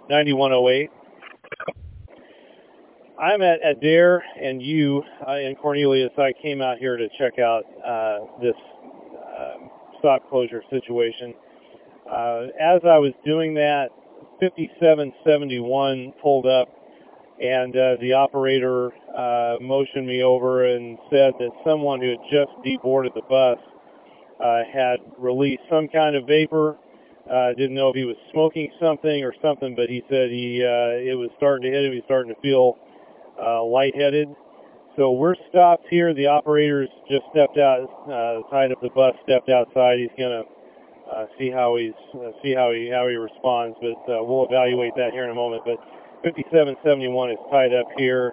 9108. I'm at Adair and you and Cornelius. I came out here to check out this stop closure situation. As I was doing that, 5771 pulled up, and the operator motioned me over and said that someone who had just deboarded the bus had released some kind of vapor. Didn't know if he was smoking something or something, but he said it was starting to hit him. He was starting to feel lightheaded. So we're stopped here. The operator's just stepped out, tied up the bus, stepped outside. He's gonna see how he responds, but we'll evaluate that here in a moment. But 5771 is tied up here.